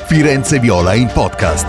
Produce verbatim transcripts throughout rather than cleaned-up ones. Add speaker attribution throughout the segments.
Speaker 1: Firenze Viola in podcast.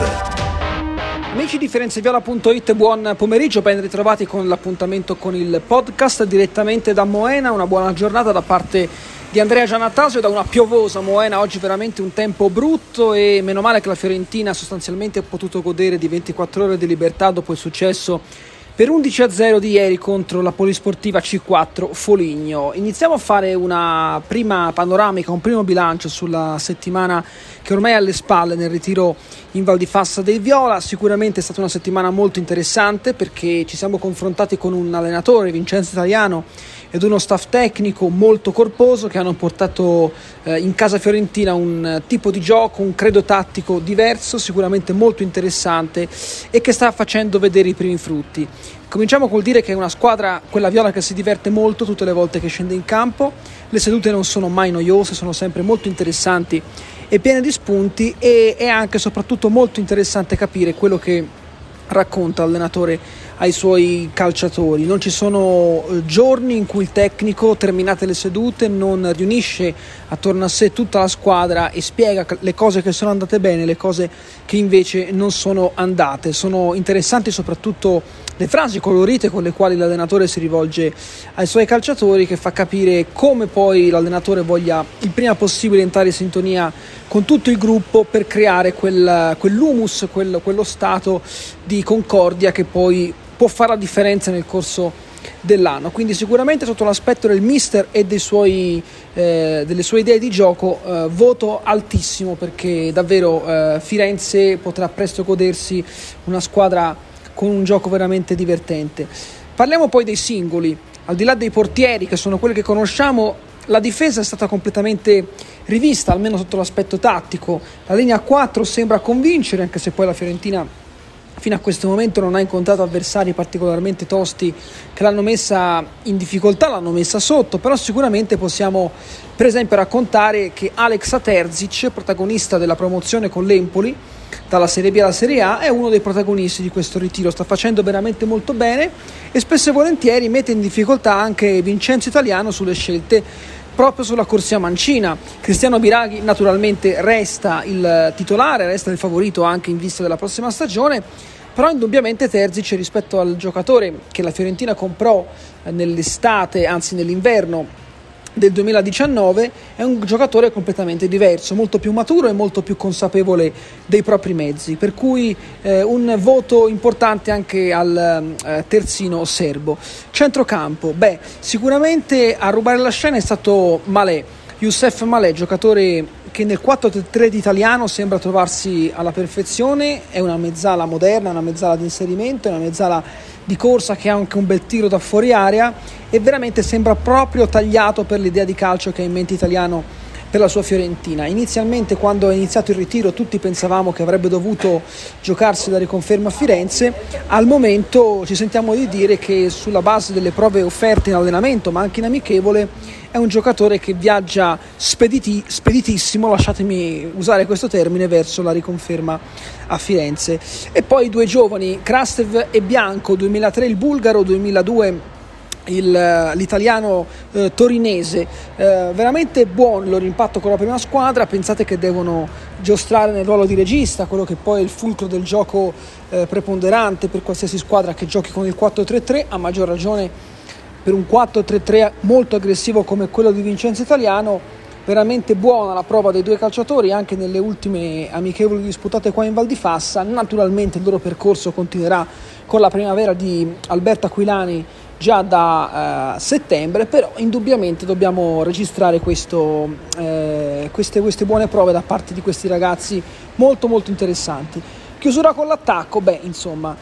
Speaker 2: Amici di Firenzeviola punto it, buon pomeriggio, ben ritrovati con l'appuntamento con il podcast direttamente da Moena. Una buona giornata da parte di Andrea Giannattasio da una piovosa Moena. Oggi veramente un tempo brutto e meno male che la Fiorentina sostanzialmente ha potuto godere di ventiquattro ore di libertà dopo il successo per undici a zero di ieri contro la Polisportiva C quattro Foligno. Iniziamo a fare una prima panoramica, un primo bilancio sulla settimana che ormai è alle spalle nel ritiro in Val di Fassa dei Viola. Sicuramente è stata una settimana molto interessante perché ci siamo confrontati con un allenatore, Vincenzo Italiano, ed uno staff tecnico molto corposo che hanno portato eh, in casa fiorentina un tipo di gioco, un credo tattico diverso, sicuramente molto interessante e che sta facendo vedere i primi frutti. Cominciamo col dire che è una squadra, quella viola, che si diverte molto tutte le volte che scende in campo. Le sedute non sono mai noiose, sono sempre molto interessanti e piene di spunti, e è anche e soprattutto molto interessante capire quello che racconta l'allenatore ai suoi calciatori. Non ci sono giorni in cui il tecnico, terminate le sedute, non riunisce attorno a sé tutta la squadra e spiega le cose che sono andate bene, le cose che invece non sono andate. Sono interessanti soprattutto le frasi colorite con le quali l'allenatore si rivolge ai suoi calciatori, che fa capire come poi l'allenatore voglia il prima possibile entrare in sintonia con tutto il gruppo per creare quel, quell'humus, quel, quello stato di concordia che poi può fare la differenza nel corso dell'anno. Quindi sicuramente sotto l'aspetto del mister e dei suoi, eh, delle sue idee di gioco, eh, voto altissimo, perché davvero eh, Firenze potrà presto godersi una squadra con un gioco veramente divertente. Parliamo poi dei singoli. Al di là dei portieri, che sono quelli che conosciamo, la difesa è stata completamente rivista, almeno sotto l'aspetto tattico. La linea quattro sembra convincere, anche se poi la Fiorentina fino a questo momento non ha incontrato avversari particolarmente tosti che l'hanno messa in difficoltà, l'hanno messa sotto. Però sicuramente possiamo per esempio raccontare che Alexa Terzic, protagonista della promozione con l'Empoli dalla Serie B alla Serie A, è uno dei protagonisti di questo ritiro. Sta facendo veramente molto bene e spesso e volentieri mette in difficoltà anche Vincenzo Italiano sulle scelte proprio sulla corsia mancina. Cristiano Biraghi naturalmente resta il titolare, resta il favorito anche in vista della prossima stagione, però indubbiamente Terzic, rispetto al giocatore che la Fiorentina comprò nell'estate, anzi nell'inverno del duemiladiciannove, è un giocatore completamente diverso, molto più maturo e molto più consapevole dei propri mezzi, per cui eh, un voto importante anche al eh, terzino serbo. Centrocampo, beh, sicuramente a rubare la scena è stato Malé, Youssef Malé, giocatore che nel quattro tre tre italiano sembra trovarsi alla perfezione. È una mezzala moderna, una mezzala di inserimento, è una mezzala di corsa che ha anche un bel tiro da fuori area e veramente sembra proprio tagliato per l'idea di calcio che ha in mente Italiano per la sua Fiorentina. Inizialmente, quando è iniziato il ritiro, tutti pensavamo che avrebbe dovuto giocarsi la riconferma a Firenze. Al momento ci sentiamo di dire che, sulla base delle prove offerte in allenamento ma anche in amichevole, è un giocatore che viaggia spediti, speditissimo, lasciatemi usare questo termine, verso la riconferma a Firenze. E poi due giovani, Krastev e Bianco, duemilatré il bulgaro, duemiladue il, l'italiano eh, torinese. Eh, veramente buono il loro impatto con la prima squadra. Pensate che devono giostrare nel ruolo di regista, quello che poi è il fulcro del gioco eh, preponderante per qualsiasi squadra che giochi con il quattro tre tre, a maggior ragione per un quattro tre tre molto aggressivo come quello di Vincenzo Italiano. Veramente buona la prova dei due calciatori anche nelle ultime amichevoli disputate qua in Val di Fassa. Naturalmente il loro percorso continuerà con la primavera di Alberto Aquilani già da uh, settembre, però indubbiamente dobbiamo registrare questo, eh, queste, queste buone prove da parte di questi ragazzi molto molto interessanti. Chiusura con l'attacco, beh insomma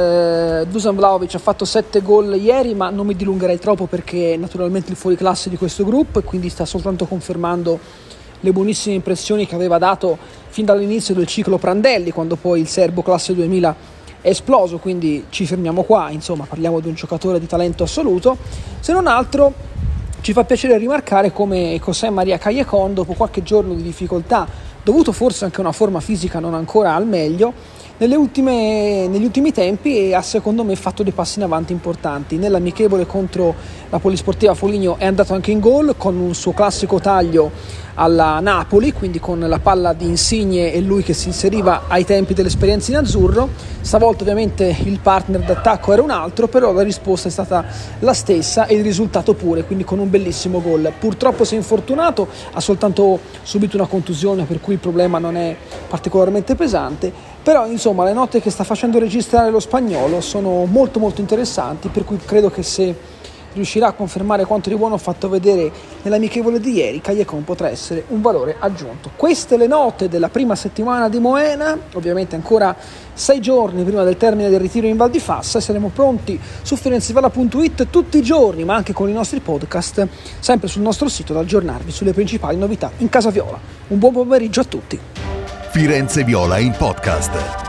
Speaker 2: eh, Dusan Vlahovic ha fatto sette gol ieri, ma non mi dilungherei troppo perché è naturalmente il fuoriclasse di questo gruppo e quindi sta soltanto confermando le buonissime impressioni che aveva dato fin dall'inizio del ciclo Prandelli, quando poi il serbo classe duemila è esploso. Quindi ci fermiamo qua, insomma parliamo di un giocatore di talento assoluto. Se non altro ci fa piacere rimarcare come José María Callejon, dopo qualche giorno di difficoltà, dovuto forse anche a una forma fisica non ancora al meglio, nelle ultime, negli ultimi tempi ha secondo me fatto dei passi in avanti importanti. Nell'amichevole contro la Polisportiva Foligno è andato anche in gol con un suo classico taglio alla Napoli, quindi con la palla di Insigne e lui che si inseriva ai tempi dell'esperienza in azzurro. Stavolta ovviamente il partner d'attacco era un altro, però la risposta è stata la stessa e il risultato pure, quindi con un bellissimo gol. Purtroppo si è infortunato, ha soltanto subito una contusione, per cui il problema non è particolarmente pesante, però insomma le note che sta facendo registrare lo spagnolo sono molto molto interessanti, per cui credo che se riuscirà a confermare quanto di buono fatto vedere nell'amichevole di ieri, Callecjon potrà essere un valore aggiunto. Queste le note della prima settimana di Moena, ovviamente ancora sei giorni prima del termine del ritiro in Val di Fassa, e saremo pronti su firenzeviaiola punto it tutti i giorni, ma anche con i nostri podcast, sempre sul nostro sito, ad aggiornarvi sulle principali novità in casa viola. Un buon pomeriggio a tutti.
Speaker 1: Firenze Viola in podcast.